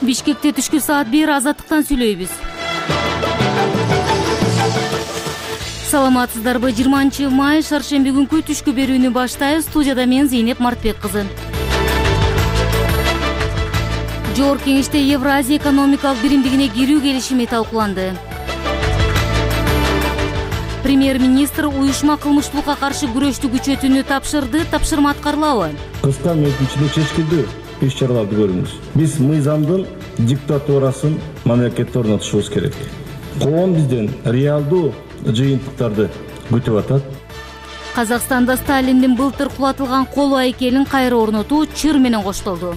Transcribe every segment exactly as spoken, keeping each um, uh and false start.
Бишкекте түшкү саат бир азаттыктан сүйлөйбүз. Саламатсыздарбы? жыйырманчы май шаршемби күнкү түшкү берүүнү баштайбыз. Студияда мен Зейнеп Мартбек кызы. Жогорку кеңеште Евразия экономикалык биримдигине кирүү келишими талкууланды. Премьер-министр уюшма кылмыштуулукка каршы күрөштү күчөтүүнү тапшырды. Тапшырма аткарылабы? Кыска мезгил ичинде чечкилдүү иш чараларды көрүңүз. Биз мыйзамдын диктатурасын мамлекетте орнотушубуз керек. Коом бизден реалдуу жыйынтыктарды күтүп атат. Казакстанда Сталиндин былтыр кулатылган колу айкелин кайра орнотуу чыр менен коштолду.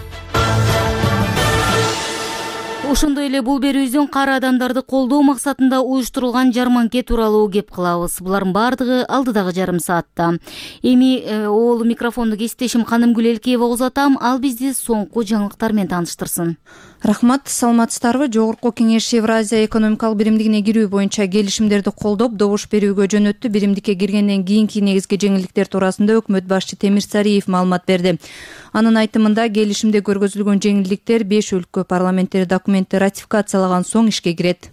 Ошондой эле бул берүүбүздөн кара адамдарды колдоо максатында уюштурулган жарманке тууралуу кеп кылабыз. Булардын бардыгы алдыдагы жарым саатта. Эми ол микрофонду кесиптешим Канымгүл Элкеева узатам. Ал бизди соңку жаңылыктар менен тааныштырсын. Рахмат, саламатсыздарбы? Жогорку кеңеш Евразия экономикалык биримдигине кирүү боюнча келишимдерди колдоп, добуш берүүгө жөнөттү. Биримдикке киргенден кийинки негизги жеңилдиктер туурасында өкмөт башчы Темирсариев маалымат берди. Анын айтымында келишимде көргөзүлгөн жеңилдиктер беш өлкө парламенттери документти ратификациялаган соң ишке кирет.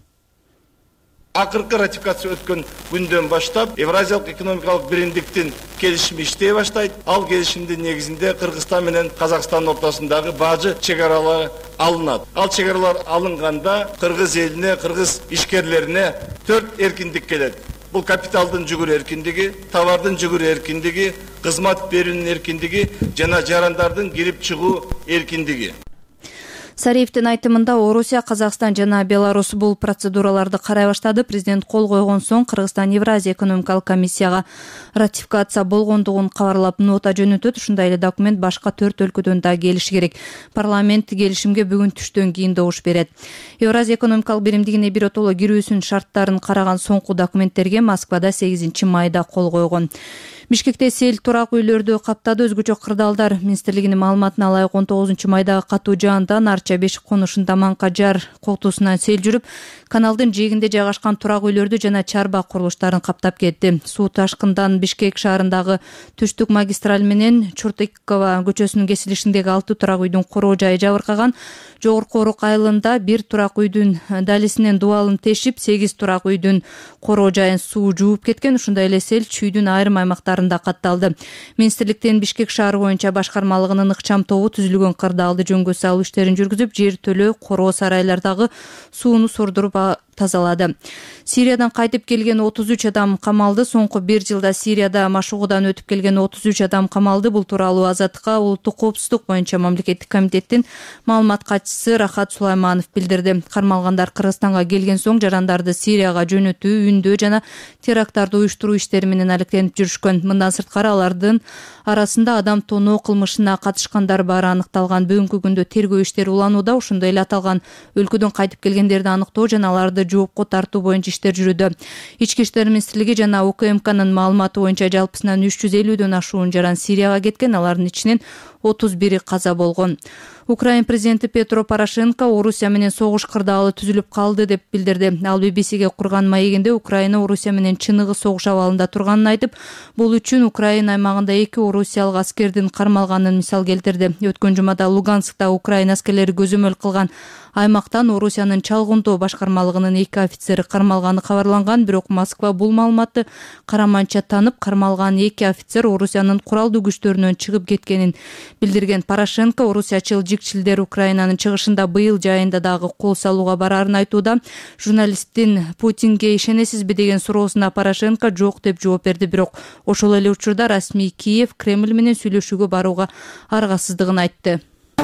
Акыркы ратификация өткөн күндөн баштап Евразиялык экономикалык биримдиктин келишими иштей баштайт. Ал келишимдин негизинде Кыргызстан менен Казакстан ортосундагы бажы чегаралары алынат. Ал чегаралар алынганда Кыргыз элине, кыргыз ишкерлерине төрт эркиндик келет. Бул капиталдын жүгүрү эркиндиги, товардын жүгүрү эркиндиги, кызмат берүүнүн эркиндиги жана жарандардын кирип чыгуу эркиндиги. Сариевдин айтымында Орусия, Казакстан жана Беларусь бул процедураларды карай баштады. Президент кол койгон соң Кыргызстан Евразия экономикалык комиссияга ратификация болгондугун кабарлап нота жөнөтөт. Ушундай эле документ башка төрт өлкөдөн да келиши керек. Парламент келишимге бүгүн түштөн кийин добуш берет. Евразия экономикалык биримдигине биротоло кирүүсүнүн шарттарын караган соңку документтерге Москвада сегизинчи майда кол койгон. Бишкекте сел турак үйлөрдү каптады. Өзгөчө кырдаалдар министрлигинин маалыматына ылайык он тогузунчу майдагы катуу жаандан Арча Бешик конушунда Манка жар коктусунан сел жүрүп, каналдын жээгинде жайгашкан турак үйлөрдү жана чарба курулуштарын каптап кетти. Суу ташкындан Бишкек шаарындагы Түштүк магистраль менен Чуртыкова көчөсүнүн кесилишиндеги алты турак үйдүн короо жайы жабыркаган. Жогорку Орук айылында бир турак үйдүн далисинен дубалын тешип, сегиз турак үйдүн короо жайын суу жууп кеткен. Ушундай эле сел чүйдүн айрым аймактарында катталды. Министрликтен Бишкек шаары боюнча башкармалыгынын ыкчам тобу түзүлгөн кырдаалды жөнгө салуу иштерин жүргүзүп, жер төлөө, короо сарайлардагы сууну сордуруп тазалады. Сириядан кайтып келген отуз үч адам камалды. Соңку бир жылда Сирияда машыгуудан өтүп келген отуз үч адам камалды. Бул тууралуу Азаттыкка улуттук коопсуздук боюнча мамлекеттик комитеттин маалымат катчысы Рахат Сулайманов билдирди. Кармалгандар Кыргызстанга келген соң жарандарды Сирияга жөнөтүү, үндөө жана теракттарды уюштуруу иштери менен алектенип жүрүшкөн. Мындан сырткары алардын арасында адам тоноо кылмышына катышкандар бары аныкталган. Бүгүнкү күндө тергөө иштери уланууда. Ошондой эле аталган өлкөдөн кайтып келгендерди аныктоо жана аларды жоопко тартуу боюнча иштер жүрүүдө. Ички иштер министрлиги жана УКМКнын маалыматы боюнча жалпысынан үч жүз элүүдөн ашуун жаран Сирияга кеткен. Алардын ичинен отуз бири каза болгон. Украин президенти Петро Порошенко Орусия менен согуш кырдаалы түзүлүп калды деп билдирди. Ал би би сиге курган маегинде Украина Орусия менен чыныгы согуш абалында турганын айтып, бул үчүн Украина аймагында эки орусиялык аскердин кармалганын мисал келтирди. Өткөн жумада Луганскта Украина аскерлери көзөмөл кылган аймактан Орусиянын чалгындоо башкармалыгынын эки офицери кармалганы кабарланган. Бирок Москва бул маалыматты караманча танып, кармалган эки офицер Орусиянын куралдуу күчтөрүнөн чыгып кеткенин билдирген. Порошенко орусиячыл жикчилдер Украинанын чыгышында быйыл жайында дагы кол салууга бараарын айтууда. Журналисттин Путинге ишенесизби деген суроосуна Порошенко жок деп жооп берди. Бирок ошол эле учурда расмий Киев Кремль менен сүйлөшүүгө барууга аргасыздыгын айтты.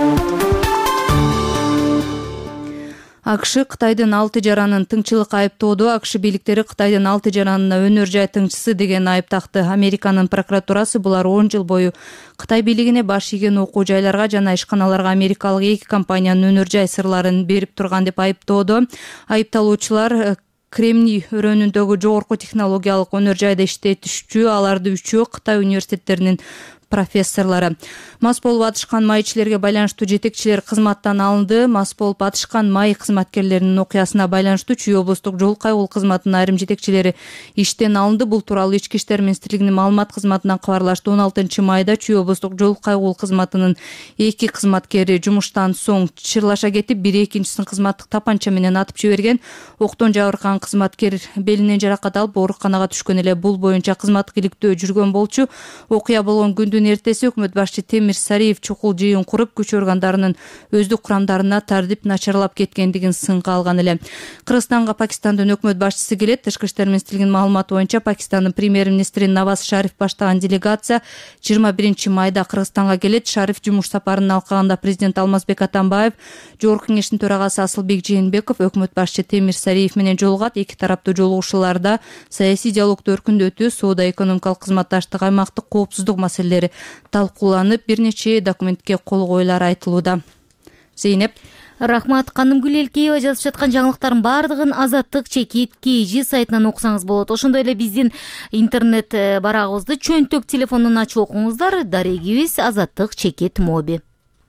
АКШ Кытайдын алты жаранын тыңчылык айыптоодо. АКШ бийликтери Кытайдын алты жаранына өнөр жай тыңчысы деген айып такты. Американын прокуратурасы булар он жыл бою Кытай бийлигине баш ийген окуу жайларга жана ишканаларга америкалык эки компаниянын өнөр жай сырларын берип турган деп айыптоодо. Айыпталуучулар Кремний өрөөнүндөгү жогорку технологиялык өнөр жайда иштетишчү аларды үчөө Кытай университеттеринин профессорлору. Мас болуп атышкан май ичилерге байланыштуу жетекчилер кызматтан алынды. Мас болуп атышкан май кызматкерлеринин окуясына байланыштуу Чүй облустук жол кайгыл кызматынын айрым жетекчилери иштен алынды. Бул тууралуу Ички иштер министрлигинин маалымат кызматынан кабарлашты. он алтынчы майда Чүй облустук жол кайгыл кызматынын эки кызматкери жумуштан соң чырлаша кетип, бири экинчисин кызматтык тапанча менен атып жиберген. Октон жабыркаган кызматкер белинен жаракат алып ооруканага түшкөн эле. Бул боюнча кызматтык иликтөө жүргөн болчу. Окуя болгон күндүн эртеси өкмөт башчы Темир Сариев чукул жыйын куруп, күч органдарынын өздүк курамдарына тартип начарлап кеткендигин сынга алган эле. Кыргызстанга Пакистандын өкмөт башчысы келет. Тышкы иштер министрлигинин маалыматы боюнча Пакистандын премьер-министри Наваз Шариф баштаган делегация жыйырма биринчи майда Кыргызстанга келет. Шариф жумуш сапарын алкаганда президент Алмазбек Атамбаев, Жогорку кеңештин төрагасы Асылбек Жээнбеков өкмөт башчы Темир Сариев менен жолугат. Эки тараптуу жолугушууларда саясий диалогду өркүндөтүү, соода экономикалык кызматташтык, аймактык коопсуздук маселелери талкууланып, бир нече документке кол коюлары айтылууда. Зейнеп. Рахмат. Канымгүл Элкеева жазып жаткан жаңылыктардын бардыгын Азаттык чекит kg сайтынан окусаңыз болот. Ошондой эле биздин интернет барагыбызды чөнтөк телефондон ачып окуңуздар. Дарегибиз Азаттык чекит моби.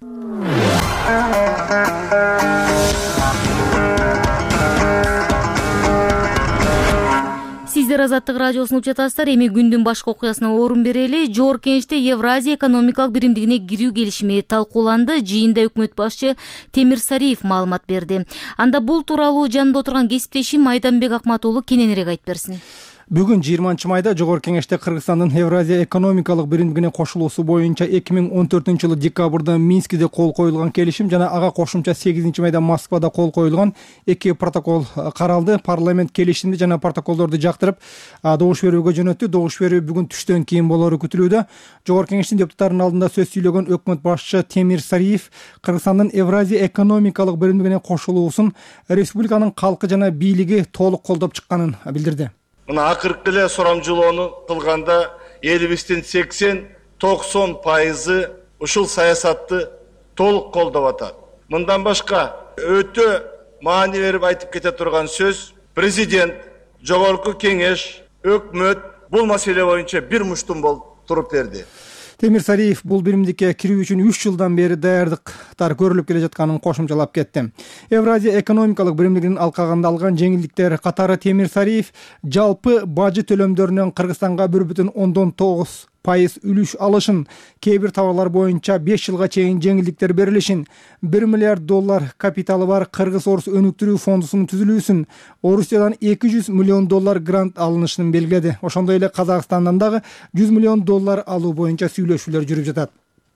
Сиздер Азаттык радиосун угуп жатасыздар. Эми күндүн башка окуясына орун берели. Жогорку Кеңеште Евразия экономикалык биримдигине кирүү келишими талкууланды. Жыйында өкмөт башчы Темир Сариев маалымат берди. Анда бул тууралуу жанында отурган кесиптешим Майданбек Акмат уулу кененирээк айтып берсин. Бүгүн жыйырманчы майда Жогорку Кеңеште Кыргызстандын Евразия экономикалык биримдигине кошулуусу боюнча эки миң он төртүнчү жылы декабрда Минскиде кол коюлган келишим жана ага кошумча сегизинчи майда Москвада кол коюлган эки протокол каралды. Парламент келишимди жана протоколдорду жактырып добуш берүүгө жөнөттү. Добуш берүү бүгүн түштөн кийин болору күтүлүүдө. Жогорку Кеңештин депутаттарынын алдында сөз сүйлөгөн өкмөт башчы Темир Сариев Кыргызстандын Евразия экономикалык биримдигине кошулуусун республиканын калкы жана бийлиги толук колдоп чыкканын билдирди. Мына акыркы эле сурамжылоону кылганда элибиздин сексен токсон пайызы ушул саясатты толук колдоп атат. Мындан башка өтө маани берип айтып кете турган сөз президент, Жогорку Кеңеш, өкмөт бул маселе боюнча бир муштум болуп туруп берди. Темир Сариев бул биримдикке кирүү үчүн үч жылдан бери даярдыктар көрүлүп келе жатканын кошумчалап кетти. Евразия экономикалык биримдигинин алкагында алган жеңилдиктер катары Темир Сариев жалпы бажы төлөмдөрүнөн Кыргызстанга бир бүтүн ондон тогуз пайыз үлүш алышын, кээ бир товарлар боюнча беш жылга чейин жеңилдиктер берилишин, бир миллиард доллар капиталы бар Кыргыз-Орус өнүктүрүү фондусунун түзүлүүсүн, Орусиядан эки жүз миллион доллар грант алынышын белгиледи. Ошондой эле Казакстандан дагы жүз миллион доллар алуу боюнча сүйлөшүүлөр жүрүп жатат.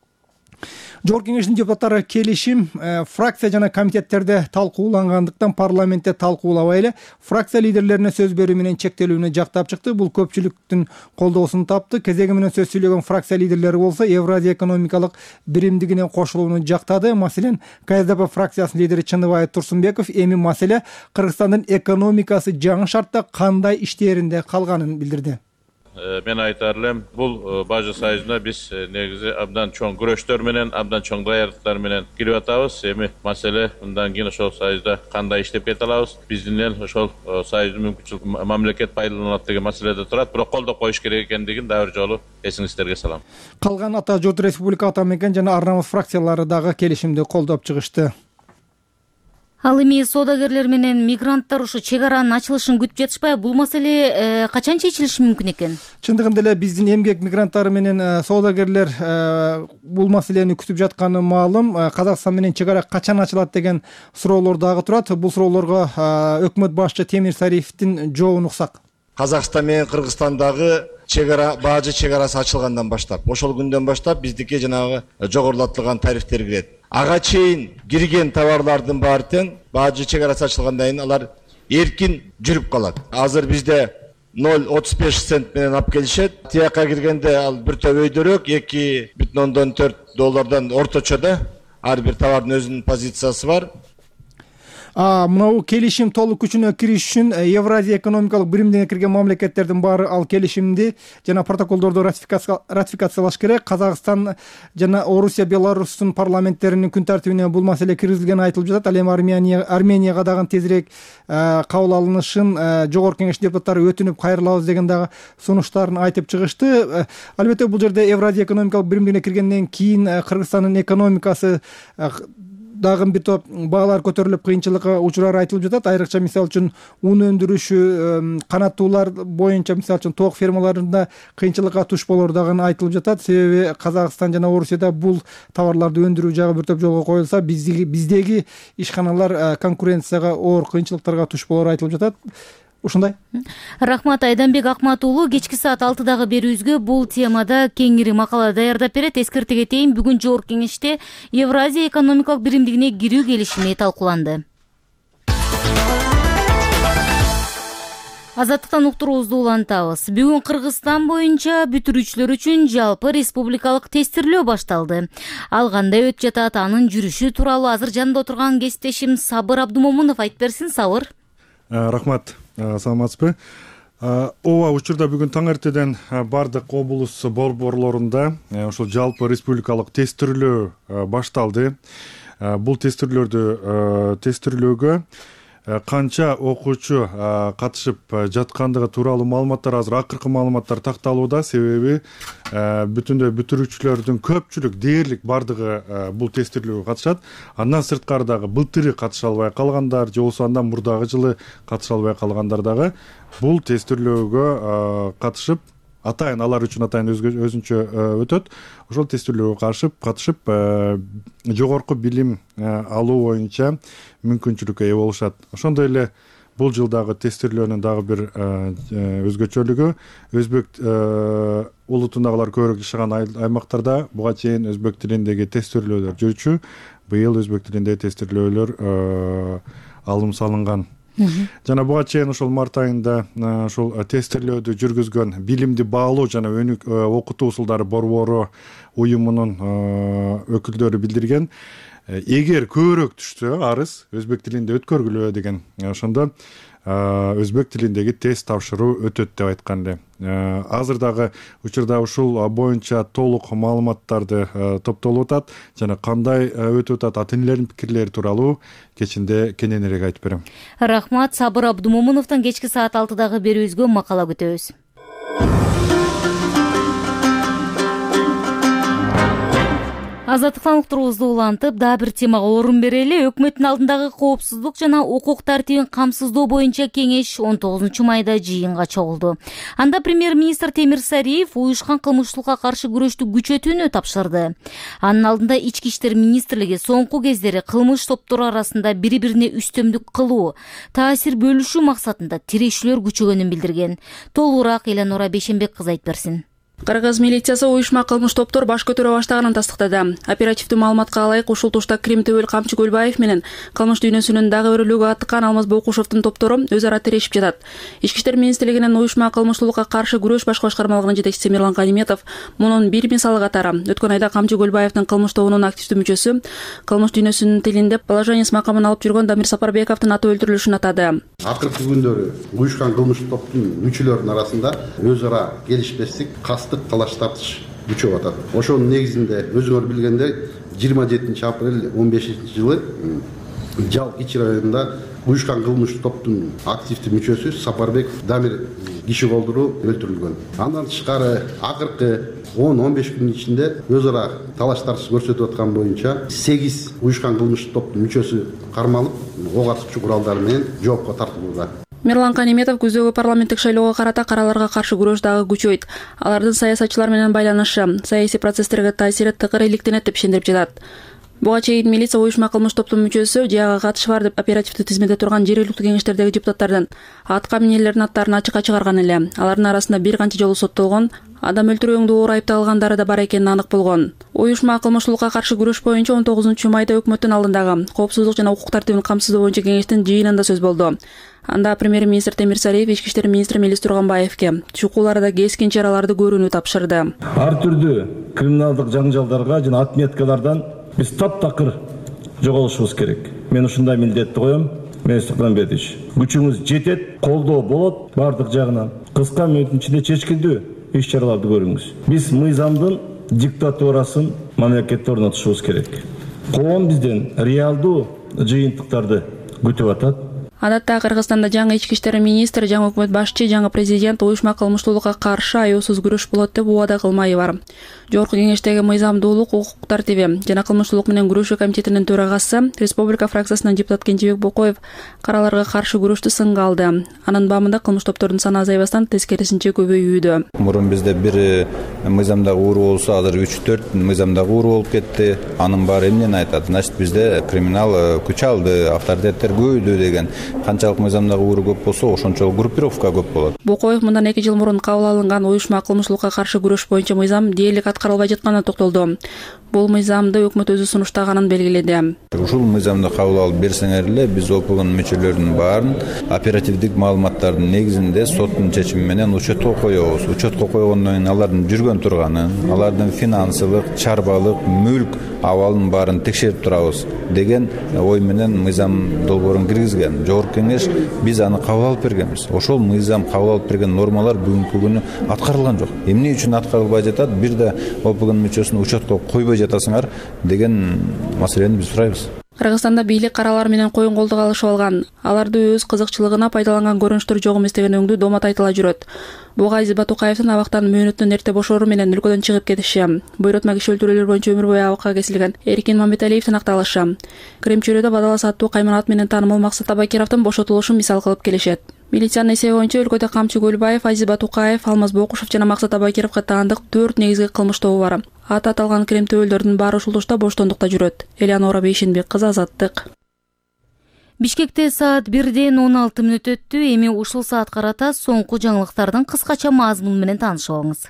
Жогорку Кеңештин депутаттары келишим э, фракция жана комитеттерде талкуулангандыктан парламентте талкуулабай эле фракция лидерлерине сөз берүү менен чектелүүнү жактап чыкты. Бул көпчүлүктүн колдоосун тапты. Кезеги менен сөз сүйлөгөн фракция лидерлери болсо Евразия экономикалык биримдигине кошулууну жактады. Маселен, КСДП фракциясынын лидери Чындыбай Турсунбеков эми маселе Кыргызстандын экономикасы жаңы шартта кандай иштээринде калганын билдирди. Мен айтар элем, бул бажы союзуна биз негизи абдан чоң күрөштөр менен, абдан чоң даярдыктар менен кирип атабыз. Эми маселе мындан кийин ошол союзда кандай иштеп кете алабыз? Биздин эл ошол союздун мүмкүнчүлүк мамлекет пайдаланат деген маселеде турат, бирок колдоп коюш керек экендигин дагы бир жолу эсиңиздерге салам. Калган Ата журт Республика Ата мекен жана Ар намыс фракциялары дагы келишимди колдоп чыгышты. Ал эми соодагерлер менен мигранттар ушу чек аранын ачылышын күтүп жатышпайбы? Бул маселе э, качан чечилиши мүмкүн экен? Чындыгында эле биздин эмгек мигранттары менен э, соодагерлер э, бул маселени күтүп жатканы маалым. Э, Казакстан менен чек ара качан ачылат деген суроолор дагы турат. Бул суроолорго э, өкмөт башчы Темир Сариевдин жообун уксак. Казакстан менен Кыргызстандагы чек ара бажы чек арасы ачылгандан баштап, ошол күндөн баштап биздики жанагы жогорулатылган тарифтер кирет. Ага чейин кирген товарлардын баары тең бажы чек арасы ачылгандан кийин алар эркин жүрүп калат. Азыр бизде ноль отуз беш цент менен алып келишет. Тияка киргенде ал бир топ өйдөрөөк эки бүтүн ондон төрт доллардан орточо да ар бир товардын өзүнүн позициясы бар. Мынау келишим толук күчүнө кириш үчүн Евразия экономикалык биримдине кирген мамлекеттердин баары ал келишимди жана протоколдорду ратификациялаш керек. Казакстан жана Орусия, Беларустун парламенттеринин күн тартибине бул маселе киргизилгени айтылып жатат. Ал эми Арменияга дагы тезирээк кабыл алынышын жогорку кеңеш депутаттары өтүнүп кайрылабыз деген дагы сунуштарын айтып чыгышты. Албетте бул жерде Евразия экономикалык биримдигине киргенден кийин Кыргызстандын экономикасы дагы бир топ баалар көтөрүлүп кыйынчылыкка учурары айтылып жатат. Айрыкча мисалы үчүн ун өндүрүшү, канаттуулар боюнча мисалы үчүн тоок фермаларында кыйынчылыкка туш болору дагы айтылып жатат. Себеби Казакстан жана Орусияда бул товарларды өндүрүү жагы бир топ жолго коюлса, биздеги биздеги ишканалар конкуренцияга оор кыйынчылыктарга туш болору айтылып жатат. Ушундай. Рахмат. Айданбек Акмат уулу кечки саат алтыдагы берүүбүзгө бул темада кеңири макала даярдап берет. Эскерте кетейин, бүгүн жогорку кеңеште Евразия экономикалык биримдигине кирүү келишими талкууланды. Азаттыктан уктуруубузду улантабыз. Бүгүн Кыргызстан боюнча бүтүрүүчүлөр үчүн жалпы республикалык тестирлөө башталды. Ал кандай өтүп жатат, анын жүрүшү тууралуу азыр жанында отурган кесиптешим Сабыр Абдумомунов айтып берсин. Сабыр. Рахмат. Саламатсызбы? Ооба, учурда бүгүн таң эртеден бардык облус борборлорунда ошол жалпы республикалык тестирлөө башталды. Бул тестирлөөдө тестирлөөгө канча окуучу катышып жаткандыгы тууралуу маалыматтар азыр акыркы маалыматтар такталууда. Себеби бүтүндөй бүтүрүүчүлөрдүн көпчүлүк дээрлик бардыгы бул тестирлөөгө катышат. Андан сырткары дагы былтыры катыша албай калгандар же болбосо андан мурдагы жылы катыша албай калгандар дагы бул тестирлөөгө катышып, атайын алар үчүн атайын өзүнчө өтөт. Ошол тестирлөөгө катышып, катышып жогорку билим алуу боюнча мүмкүнчүлүккө ээ болушат. Ошондой эле бул жылдагы тестирлөөнүн дагы бир өзгөчөлүгү өзбек улутундагылар көбүрөөк жашаган аймактарда буга чейин өзбек тилиндеги тестирлөөлөр жүрчү. Быйыл өзбек тилиндеги тестирлөөлөр алым салынган. Жана буга чейин ошол март айында ошол тестирлөөдү жүргүзгөн билимди баалоо жана окутуу усулдары борбору уюмунун өкүлдөрү билдирген, эгер көбүрөөк түшсө арыз өзбек тилинде өткөргүлө деген, ошондо өзбек тилиндеги тест тапшыруу өтөт деп айткан эле. Азыр дагы учурда ушул боюнча толук маалыматтарды топтолуп атат жана кандай өтүп атат, ата энелердин пикирлери тууралуу кечинде кененирээк айтып берем. Рахмат. Сабыр Абдумомуновдон кечки саат алтыдагы берүүбүзгө макала күтөбүз. Азаттыктан уктуруубузду улантып, дагы бир темага орун берели. Өкмөттүн алдындагы коопсуздук жана укук тартибин камсыздоо боюнча кеңеш он тогузунчу майда жыйынга чогулду. Анда премьер-министр Темир Сариев уюшкан кылмыштуулукка каршы күрөштү күчөтүүнү тапшырды. Анын алдында Ички иштер министрлиги соңку кездери кылмыш топтору арасында бири-бирине үстөмдүк кылуу, таасир бөлүшүү максатында тирешүүлөр күчөгөнүн билдирген. Толугураак Эленора Бейшенбек кызы айтып берсин. Кыргыз милициясы уюшма кылмыш топтор баш көтөрө баштаганын тастыктады. Оперативдүү маалыматка ылайык, ушул тушта Крим Төбөл Камчы Көлбаев менен кылмыш дүйнөсүнүн дагы бирөөлүгү аттыкан Алмаз Бокушевдун топтору өз ара тирешип жатат. Ички иштер министрлигинин уюшма кылмыштуулукка каршы күрөш баш башкармалыгынын жетекчиси Мирлан Каниметов мунун бир мисалы катары өткөн айда Камчы Көлбаевдин кылмыш тобунун активдүү мүчөсү, кылмыш дүйнөсүнүн тилинде положенияс макамын алып жүргөн Дамир Сапарбековдун аты өлтүрүлүшүн атады. Акыркы күндөрү уюшкан кылмыш топтун мүчөлөрүнүн арасында өз ара келишпестик, кастык, талаш тартыш күчөп атат. Ошонун негизинде өзүңөр билгендей жыйырма жетинчи апрель он бешинчи жылы Жал Кичи районунда уюшкан кылмыш топтун активдүү мүчөсү Сапарбеков Дамир киши колдуруу өлтүрүлгөн. Андан тышкары акыркы он он беш күндүн ичинде өз ара талаш тартыш көрсөтүп аткан боюнча сегиз уюшкан кылмыш топтун мүчөсү кармалып, ок атуучу куралдары менен жоопко тартылууда. Мирлан Каниметов күздөгү парламенттик шайлоого карата караларга каршы күрөш дагы күчөйт. Алардын саясатчылар менен байланышы, саясий процесстерге таасири тыкыр иликтенет деп ишендирип жатат. Буга чейин милиция уюшма кылмыш топтун мүчөсү жаяга катышы бар деп оперативдүү тизмеде турган жергиликтүү кеңештердеги депутаттардан атка минелердин аттарын ачыкка чыгарган эле. Алардын арасында бир канча жолу соттолгон, адам өлтүрүүгө оор айыпталгандары да бар экени анык болгон. Уюшма кылмыштуулукка каршы күрөш боюнча он тогузунчу майда өкмөттүн алдындагы коопсуздук жана укук тартибин камсыздоо боюнча кеңештин жыйынында сөз болду. Анда премьер-министр Темир Сариев Ички иштер министри Мелис Турганбаевке чукуларда кескин чараларды көрүүнү тапшырды. Ар түрдүү криминалдык жаңжалдарга жана отметкалардан биз таптакыр жоголушубуз керек. Мен ушундай милдетти коем. мен Суханбетович. Күчүңүз жетет, колдоо болот бардык жагынан. Кыска мүнөттүн ичинде чечкиндүү иш чараларды көрүңүз. Биз мыйзамдын диктатурасын мамлекетте орнотушубуз керек. Коом бизден реалдуу жыйынтыктарды күтүп атат. Адатта Кыргызстанда жаңы ички иштер министри, жаңы өкмөт башчы, жаңы президент уюшма кылмыштуулукка каршы аюусуз күрөш болот деп убада кылмайы бар. Жогорку кеңештеги мыйзамдуулук, укук тартиби жана кылмыштуулук менен күрөшүү комитетинин төрагасы, Республика фракциясынан депутат Кенжебек Бокоев караларга каршы күрөштү сынга алды. Анын баамында кылмыш топтордун саны азайбастан тескерисинче көбөйүүдө. Мурун бизде бир мыйзамдагы ууру болсо, азыр үч төрт мыйзамдагы ууру болуп кетти. Анын баары эмнени айтат? Значит, бизде криминал күч алды, авторитеттер көбөйдү деген. Канчалык мыйзамдагы ууру көп болсо, ошончо группировка көп болот. Бокоев мындан эки жыл мурун кабыл алынган уюшма кылмыштуулукка каршы күрөш боюнча мыйзам дээрлик аткарылбай жатканына токтолду. Бул мыйзамды өкмөт өзү сунуштаганын белгиледи. Ушул мыйзамды кабыл алып берсеңер эле биз ОПГнын мүчөлөрүнүн баарын оперативдик маалыматтардын негизинде соттун чечими менен учетко коебуз. Учетко койгондон кийин алардын жүргөн турганын, алардын финансылык, чарбалык, мүлк абалын баарын текшерип турабыз деген ой менен мыйзам долбоорун киргизген. Жогорку кеңеш биз аны кабыл алып бергенбиз. Ошол мыйзам кабыл алып берген нормалар бүгүнкү күнү аткарылган жок. Эмне үчүн аткарылбай жатат? Бир да ОПГнын мүчөсүн учетко койбой жатасыңар деген маселени биз сурайбыз. Кыргызстанда бийлик каралар менен коюн колдук алышып алган. Аларды өз кызыкчылыгына пайдаланган көрүнүштөр жок эмес деген өңдүү домат айтыла жүрөт. Буга Азиз Батукаевдин абактан мөөнөттөн эрте бошоору менен өлкөдөн чыгып кетиши, буйрутма киши өлтүрүүлөр боюнча өмүр бою абакка кесилген Эркин Мамбеталиевдин акталышы, Крем чөйрөдө бадалас аттуу кайманат менен таанымал Максат Табакировдун бошотулушун мисал кылып келишет. Милициянын эсеби боюнча өлкөдө Камчы Көлбаев, Азиз Батукаев, Алмаз Бокушев жана Максат Табакировго таандык төрт негизги кылмыш тобу бар. Аты аталган крем төбөлдөрдүн баары ушул тушта боштондукта жүрөт. Элеонора Бейшенбек кызы, Азаттык. Бишкекте саат бирден он алты мүнөт өттү. Эми ушул саат карата соңку жаңылыктардын кыскача мазмуну менен таанышып алыңыз.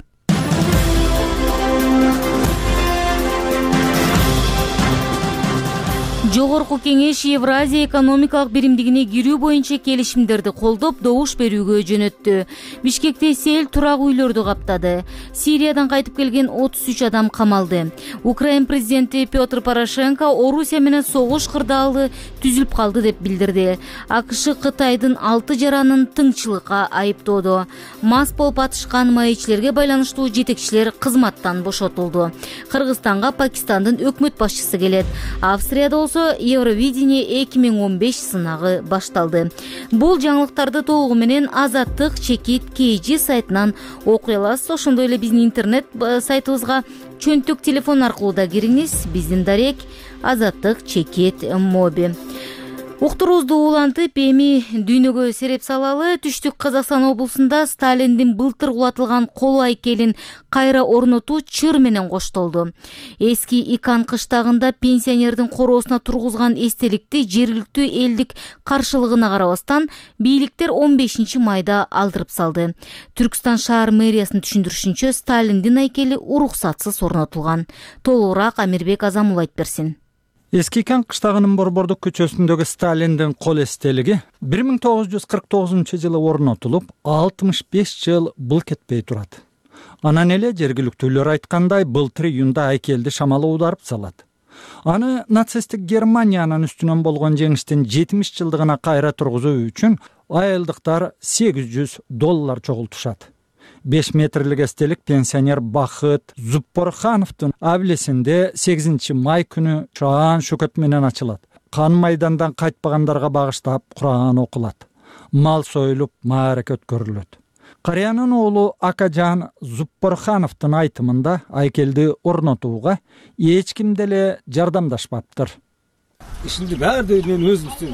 Жогорку кеңеш Евразия экономикалык биримдигине кирүү боюнча келишимдерди колдоп, добуш берүүгө жөнөттү. Бишкекте сел турак үйлөрдү каптады. Сириядан кайтып келген отуз үч адам камалды. Украина президенти Петр Порошенко Орусия менен согуш кырдаалы түзүлүп калды деп билдирди. АКШ Кытайдын алты жаранын тыңчылыкка айыптоодо. Мас болуп атышкан маекчилерге байланыштуу жетекчилер кызматтан бошотулду. Кыргызстанга Пакистандын өкмөт башчысы келет. Австрияда болсо Евровидение эки миң он беш сынагы башталды. Бул жаңылыктарды толугу менен Азаттык Чекит кей жи сайтынан окуй аласыз. Ошондой эле биздин интернет сайтыбызга чөнтөк телефон аркылуу да кириңиз. Биздин дарек Азаттык Чекит моби. Уктуруубузду улантып, эми дүйнөгө сереп салалы. Түштүк Казакстан облусунда Сталиндин былтыр кулатылган колу айкелин кайра орнотуу чыр менен коштолду. Эски Икан кыштагында пенсионердин короосуна тургузган эстеликти жергиликтүү элдик каршылыгына карабастан бийликтер он бешинчи майда алдырып салды. Түркстан шаар мэриясынын түшүндүрүшүнчө, Сталиндин айкели уруксатсыз орнотулган. Толугураак Амирбек Азамул айтып берсин. Эски Икан кыштагынын Борбордук көчөсүндөгү Сталиндин кол эстелиги бир миң тогуз жүз кырк тогузунчу жылы орнотулуп, алтымыш беш жыл бул кетпей турат. Анан эле жергиликтүүлөр айткандай, былтыр июнда айкелди шамалы ударып салат. Аны нацисттик Германиянын үстүнөн болгон жеңиштин жетимиш жылдыгына кайра тургузуу үчүн айылдыктар сегиз жүз доллар чогултушат. беш метрлик эстелик пенсионер Бахыт Зуппорхановдун абилесинде сегизинчи май күнү шаан шөкөт менен ачылат. Кан майдандан кайтпагандарга багыштап Куран окулат. Мал союлуп, маарека өткөрүлөт. Карыянын оолу Акажан Зуппорхановдун айтымында айкелди орнотууга эч ким деле жардамдашпаптыр. Ишинди баардыгы мен өзүм иштейм.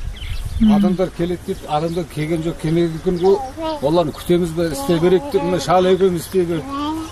Адамдар келет деп, адамдар келген жок, келмеген жок. Оларды күтөбүз бе, истей берек деп, мына шал экөөбүз истей берек.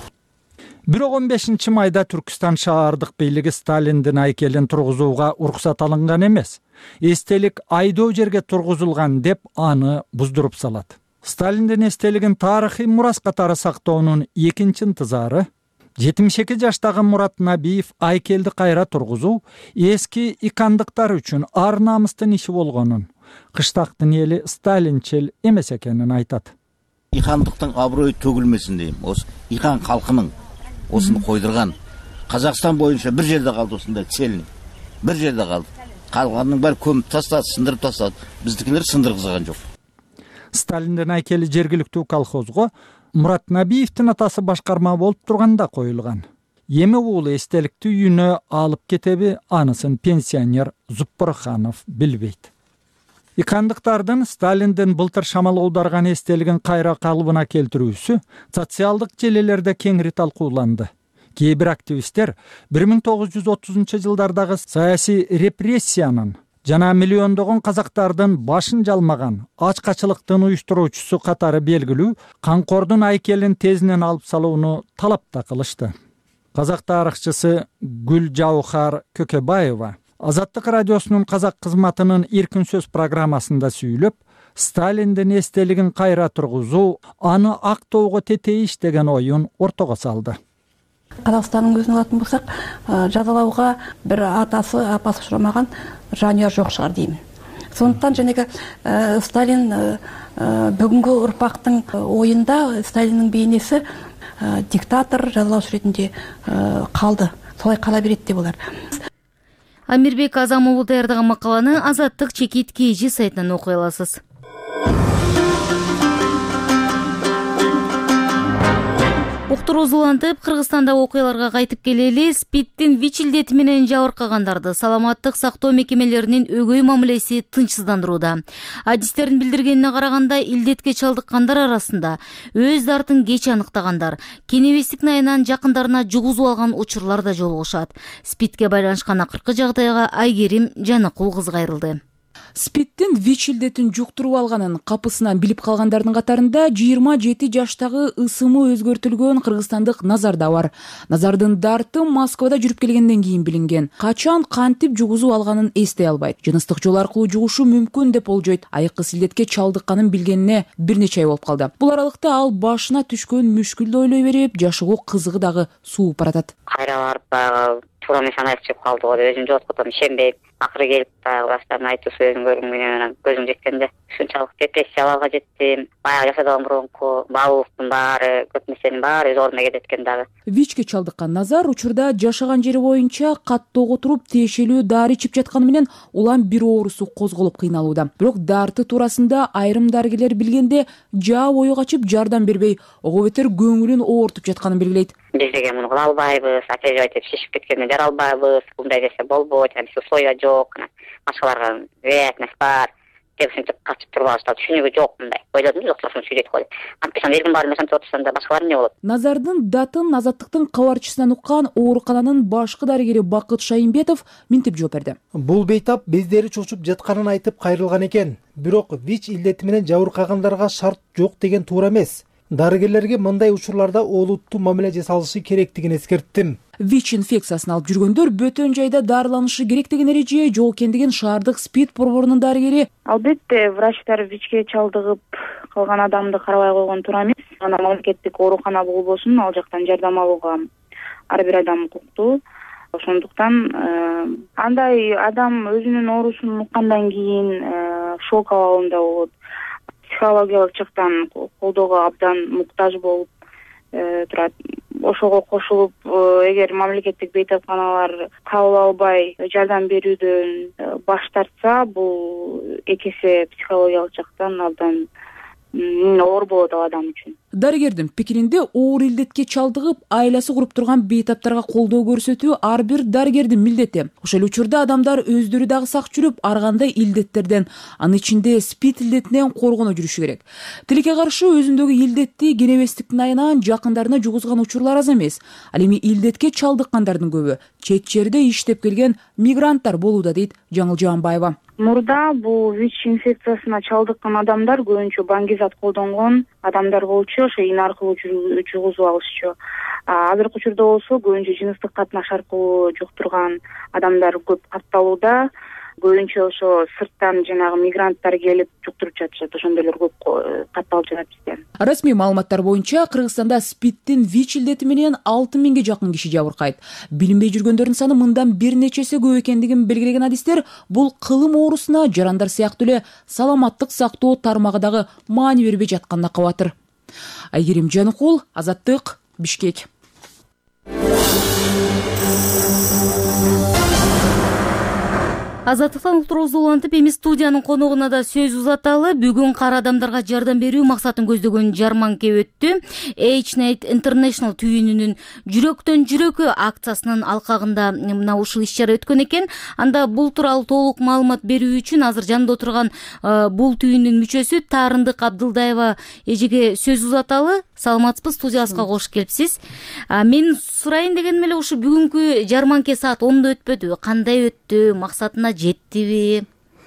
Бирок он бешинчи майда Түркстан шаардык бийлиги Сталиндин айкелин тургузууга уруксат алынган эмес. Эстелик айдоо жерге тургузулган деп аны буздуруп салат. Сталиндин эстелигин тарыхый мурас катары сактоонун экинчи ынтызары жетимиш эки жаштагы Мурат Набиев айкелди кайра тургузуу эски икандыктар үчүн ар намыстын иши болгонун, кыштактын эли Сталинчил эмес экенин айтат. Икандыктын аброю төгүлмесин дейм. Осы Икан калкынын осуну койдурган Казакстан боюнча бир жерде калды осундай цельный. Бир жерде калды. Калганын баары көмүп тастады, сындырып тастады. Биздикилер сындыргызган жок. Сталиндин айкели жергиликтүү колхозго Мурат Набиевдин атасы башкарма болуп турганда коюлган. Эми уулу эстеликтүү үйүнө алып кетеби, анысын пенсионер Зуппарханов билбейт. Икандыктардын Сталиндин былтыр шамал аударган эстелигин кайра калыбына келтирүүсү социалдык желелерде кеңири талкууланды. Кээ бир активисттер бир миң тогуз жүз отузунчу жылдардагы саясий репрессиянын жана миллиондогон казактардын башын жалмаган ачкачылыктын уюштуруучусу катары белгилүү Камкордун айкелин тезинен алып салууну талап да кылышты. Казак тарыхчысы Гүл Жаухар Көкөбаева Азаттык радиосунун казак кызматынын Эркин сөз программасында сүйлөп, Сталиндин эстелигин кайра тургузуу аны актоого тетейиш деген оюн ортого салды. Казакстандын көзүн алатын болсак, жазалауга бир атасы, апасы учурамаган жануяр жок шығар деймін. Сондықтан жанагы Сталин бүгүнкү урпактын оюнда Сталиндин бейнеси диктатор, жазалауч ретинде калды. Солай кала берет деп болар. Амирбек Азамов даярдаган макаланы Азаттык чекит кж сайтынан окуй аласыз. Уктуруу узулантып, Кыргызстанда окуяларга кайтып келели. СПИДтин ВИЧ илдети менен жабыркагандарды саламаттык сактоо мекемелеринин өгөй мамилеси тынчсыздандырууда. Адистердин билдиргенине караганда, илдетке чалдыккандар арасында өз дартын кеч аныктагандар, кенебестик найынан жакындарына жугузуп алган учурлар да жолугушат. СПИДке байланышкан акыркы жагдайга Айгерим Жаныкул кыз кайрылды. СПИДтин ВИЧ илдетин жуктуруп алганын капысынан билип калгандардын катарында жыйырма жети жаштагы ысымы өзгөртүлгөн кыргызстандык Назар да бар. Назардын дарты Москвада жүрүп келгенден кийин билинген. Качан кантип жугузуп алганын эстей албайт. Жыныстык жол аркылуу жугушу мүмкүн деп болжойт. Айкы илдетке чалдыкканын билгенине бир нече ай болуп калды. Бул аралыкта ал башына түшкөн мүшкүлдү ойлой берип, жашоого кызыгы дагы сууп баратат. Кайра барып туура эмес анайып чыгып калды го деп өзүм жооткотом ишенбейт. Акыры келип дагы баштап айтуу сөзүн көргөнүнөн көзүм жеткенде ушунчалык депрессияларга жеттим. Баягы жашадаган мурунку баалуулуктун баары, көп нерсенин баары өз ордуна кетет экен дагы. ВИЧке чалдыккан Назар учурда жашаган жери боюнча каттоого туруп тиешелүү дары ичип жатканы менен улам бир оорусу козголуп кыйналууда. Бирок дарты туурасында айрым дарыгерлер билгенде жаа бою качып жардам бербей, ого бетер көңүлүн оортуп жатканын белгилейт. Биз деген муну кыла албайбыз, оперировать этип шишип кеткенде жара албайбыз, мындай нерсе болбойт, биз условия жок, башкаларга вероятность бар деп ушинтип качып туруп алышты. Түшүнүгү жок мындай. Ойлодум, жок, ушуну сүйлөйт го деп. Антпесем элдин баары менен отурсам да башкалар эмне болот? Назардын датын Азаттыктын кабарчысынан уккан оорукананын башкы дарыгери Бакыт Шайымбетов минтип жооп берди. Бул бейтап бездери чочуп жатканын айтып кайрылган экен. Бирок ВИЧ илдети менен жабыркагандарга шарт жок деген туура эмес. Дарыгерлерге мындай учурларда олуттуу мамиле жасалышы керектигин эскерттим. ВИЧ инфекциясын алып жүргөндөр бөтөн жайда дарыланышы керек деген эреже жол экендигин шаардык СПИД борборунун дарыгери. Албетте, врачтар ВИЧке чалдыгып калган адамды карабай койгон туура эмес. Ана мамлекеттик оорукана болбосун, ал жактан жардам алууга ар бир адам укуктуу. Ошондуктан андай адам өзүнүн оорусун уккандан кийин шок абалында болот. Психологиялык жактан колдоого абдан муктаж болуп турат. Ошого кошулуп, эгер мамлекеттик бейтапканалар кабыл албай жардам берүүдөн баш тартса, бул эки эсе психологиялык жактан абдан оор болот ал адам үчүн. Дарыгердин пикиринде оор илдетке чалдыгып, айласы куруп турган бейтаптарга колдоо көрсөтүү ар бир дарыгердин милдети. Ошол учурда адамдар өздөрү дагы сак жүрүп, ар кандай илдеттерден, анын ичинде СПИД илдетинен коргоно жүрүшү керек. Тилекке каршы өзүндөгү илдетти кенебестиктин айынан жакындарына жугузган учурлар аз эмес. Ал эми илдетке чалдыккандардын көбү чет жерде иштеп келген мигранттар болууда дейт Жаңыл Жаанбаева. Мурда бул ВИЧ инфекциясына чалдыккан адамдар көбүнчө баңгизат колдонгон адамдар болчу, ошо ин аркылуу жугузуп алышчу. Азыркы учурда болсо көбүнчө жыныстык катнаш аркылуу жуктурган адамдар көп катталууда. Көбүнчө ошо сырттан жанагы мигранттар келип жуктуруп жатышат. Ошондойлор көп катталып жатат бизде. Расмий маалыматтар боюнча Кыргызстанда СПИДтин ВИЧ илдети менен алты миңге жакын киши жабыркайт. Билинбей жүргөндөрдүн саны мындан бир нечеси көп экендигин белгилеген адистер бул кылым оорусуна жарандар сыяктуу эле саламаттык сактоо тармагы маани бербей жатканына кабатыр. Айгерим Жаныкул, Азаттык, Бишкек. Азаттыктан уктуруубузду улантып, эми студиянын коногуна да сөз узаталы. Бүгүн кара адамдарга жардам берүү максатын көздөгөн жарманке өттү. H-Night International түйүнүнүн жүрөктөн жүрөккө акциясынын алкагында мына ушул иш-чара өткөн экен. Анда бул тууралуу толук маалымат берүү үчүн азыр жанында отурган бул түйүндүн мүчөсү Таарындык Абдылдаева эжеге сөз узаталы. Саламатсызбы, студиябызга кош келипсиз. Мен сурайын дегеним эле ушу бүгүнкү жарманке саат ондо өтпөдүбү? Кандай өттү? Максатына жеттиби?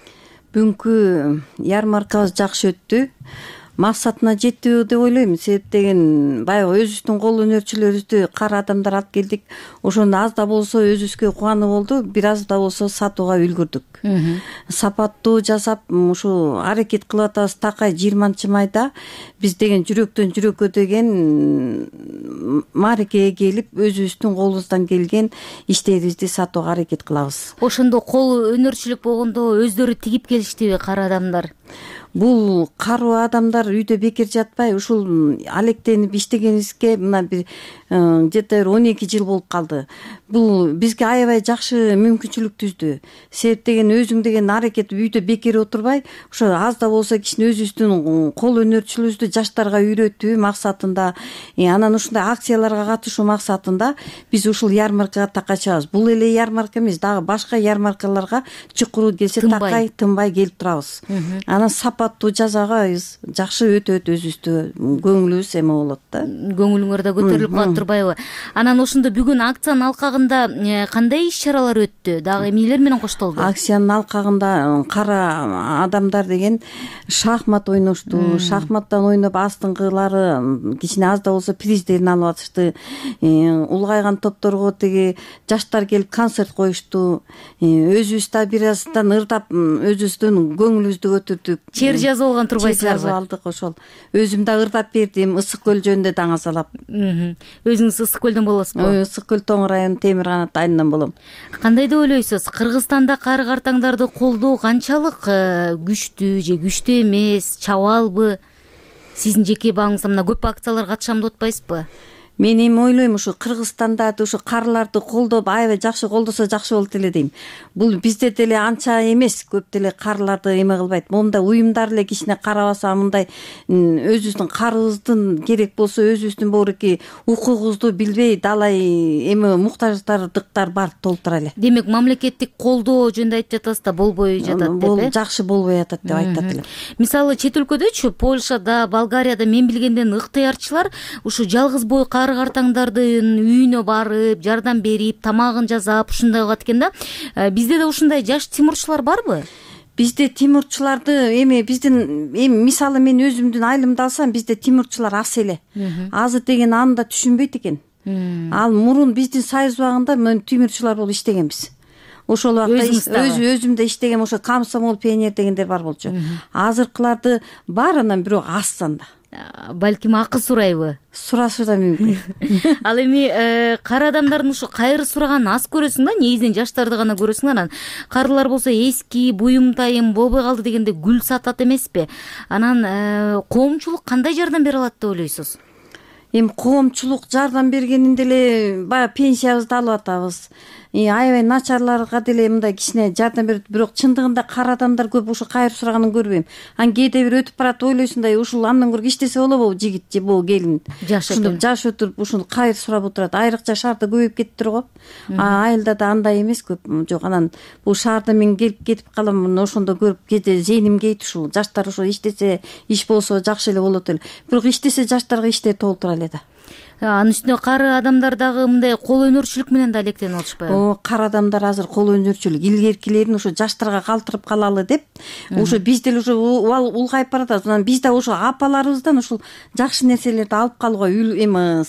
Бүгүнкү ярмаркабыз жакшы өттү. Максатына жеттиби деп ойлойм. Себеп деген баягы өзүбүздүн кол өнөрчүлөрүбүздү кара адамдар алып келдик. Ошону аз да болсо өзүбүзгө кубануу болду. Бир аз да болсо сатууга үлгүрдүк. Сапаттуу жасап ушу аракет кылып атабыз. Такай жыйырманчы майда биз деген жүрөктөн жүрөккө деген мааракеге келип өзүбүздүн колубуздан келген иштерибизди сатууга аракет кылабыз. Ошондо кол өнөрчүлүк болгондо өздөрү тигип келиштиби кара адамдар? Бул каруу адамдар үйдө бекер жатпай ушул алектенип иштегенибизге мына бир где то он эки жыл болуп калды. Бул бизге аябай жакшы мүмкүнчүлүк түздү. Себеп деген өзүң деген аракет үйдө бекер отурбай, ошо аз да болсо кичине өзүбүздүн кол өнөрчүлүгүбүздү жаштарга үйрөтүү максатында, анан ушундай акцияларга катышуу максатында биз ушул ярмаркага такачабыз. Бул эле ярмарка эмес, дагы башка ярмаркаларга чукуру келсе такай тынбай келип турабыз. Анан сапаттуу жасагайбыз. Жакшы өтөт, өзүбүздү көңүлүбүз эме болот да. Көңүлүңөр да көтөрүлүп калып турбайбы? Анан ошондо бүгүн акциянын алкагында кандай иш-чаралар өттү? Дагы эмнелер менен коштолду? Акциянын алкагында кара адамдар деген шахмат ойношту. Шахматтан ойноп астыңкылары кичине аз да болсо приздерин алып атышты. Улгайган топторго теги жаштар келип концерт коюшту. Өзүбүз да бир аздан ырдап өзүбүздүн көңүлүбүздү көтөрдүк. Чер жазып алган турбайсыздарбы? Жазып алдык ошол. Өзүм да ырдап бердим, Ысык көл жөнүндө даңазалап. Өзүңүз Ысык көлдөн болосузбу? Ысык көл Тоң району Темир Канат айылынан болом. Кандай деп ойлойсуз? Кыргызстанда кары картаңдарды колдоо канчалык күчтүү же күчтүү эмес, чабалбы? Сиздин жеке бааңызда мына көп акцияларга катышам деп атпайсызбы? Мен эми ойлойм, ушу Кыргызстанда ушу карыларды колдоп, аябай жакшы колдосо жакшы болот эле дейм. Бул бизде деле анча эмес, көп деле карыларды эме кылбайт. Момундай уюмдар эле кичине карабаса, мындай өзүбүздүн карыбыздын керек болсо өзүбүздүн бооруки укугубузду билбей далай эме муктаждардыктар бар, толтура эле. Демек, мамлекеттик колдоо жөнүндө айтып жатасыз да, болбой жатат деп э? Жакшы болбой жатат деп айтат элем. Мисалы, чет өлкөдөчү, Польшада, Болгарияда мен билгенден ыктыярчылар ушу жалгыз бой кары картаңдардын үйүнө барып, жардам берип, тамагын жасап, ушундай кылат экен да. Бизде да ушундай жаш тимурчулар барбы? Бизде тимурчуларды эми биздин эми мисалы мен өзүмдүн айылымды алсам, бизде тимурчулар аз эле. Азыр деген аны да түшүнбөйт экен. Ал мурун биздин союз убагында мен тимурчулар болуп иштегенбиз. Ошол убакта өз өзүмдө иштегем, ошо комсомол, пионер дегендер бар болчу. Азыркыларды бар, анан бирок аз санда. Балким акы сурайбы? Сурасы да мүмкүн. Ал эми кара адамдардын ушу кайры сураганын аз көрөсүң да, негизинен жаштарды гана көрөсүң. Анан карылар болсо эски, буюмтайым болбой калды дегенде гүл сатат эмеспи? Анан коомчулук кандай жардам бере алат деп ойлойсуз? Эми коомчулук жардам бергенинде эле баягы пенсиябызды алып атабыз. Аябай начарларга деле мындай кичине жардам берет, бирок чындыгында кара адамдар көп ушу кайыр сураганын көрбөйм. Ан кээде бир өтүп барат, ойлойсуңдай, ушул андан көрө иштесе болобу жигит же бул келин. Жаш экен. Жаш өтүрүп ушул кайыр сурап отурат. Айрыкча шаарда көбөйүп кетиптир го. Айылда да андай эмес көп. Жок, анан бул шаарда мен келип кетип калам, ошондо көрүп кээде зейним кейт, ушул жаштар ошо иштесе, иш болсо жакшы эле болот эле. Бирок иштесе жаштарга иштер толтура эле да. Анын үстүнө кары адамдар дагы мындай кол өнөрчүлүк менен да алектенип алышпайбы? О, кары адамдар азыр кол өнөрчүлүк, илгеркилерин ушу жаштарга калтырып калалы деп, ушу биз деле ушу улгайып баратабыз. Анан биз да ушу апаларыбыздан ушул жакшы нерселерди алып калууга эме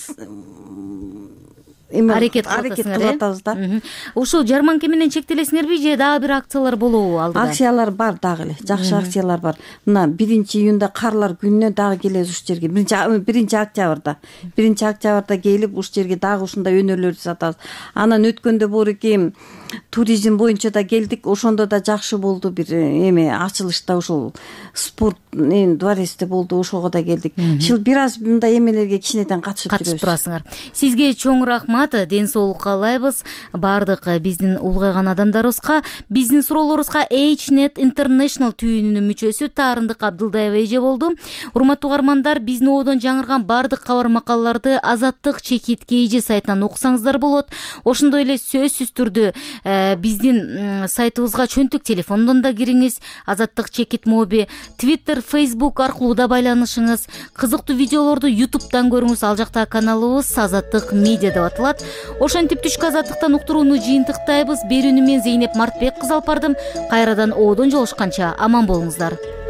аракет кылып атабыз да. Ушул жарманке менен чектелесиңерби же дагы бир акциялар болобу алдыда? Акциялар бар дагы эле, жакшы акциялар бар. Мына биринчи июнда карлар күнүнө дагы келебиз ушул жерге. Биринчи октябрда. Биринчи октябрда келип ушул жерге дагы ушундай өнөрлөрдү сатабыз. Анан өткөндө бооруки туризм боюнча да келдик, ошондо да жакшы болду. Бир эме ачылышта ошол спорт дворецте болду, ошого да келдик. Ушул бир аз мындай эмелерге кичинеден катышып жүрөбүз. Катышып турасыңар. Сизге чоң рахмат, ден соолук каалайбыз. Баардык биздин улгайган адамдарыбызга, биздин суроолорубузга H net International түйүнүнүн мүчөсү Таарындык Абдылдаева эже болду. Урматтуу угармандар, биздин оодон жаңырган баардык кабар макалаларды Азаттык чекитке эже сайтынан окусаңыздар болот. Ошондой эле сөзсүз түрдө биздин сайтыбызга чөнтүк телефондон да кириңиз. Азаттык чекит моби, Twitter, Facebook аркылуу да байланышыңыз. Кызыктуу видеолорду YouTube'дан көрүңүз. Ал жакта каналыбыз Азаттык медиа деп аталат. Ошентип түшкү азаттыктан уктурууну жыйынтыктайбыз. Берүүнү мен Зейнеп Мартбек кызы алып бардым. Кайрадан оодон жолушканча аман болуңуздар.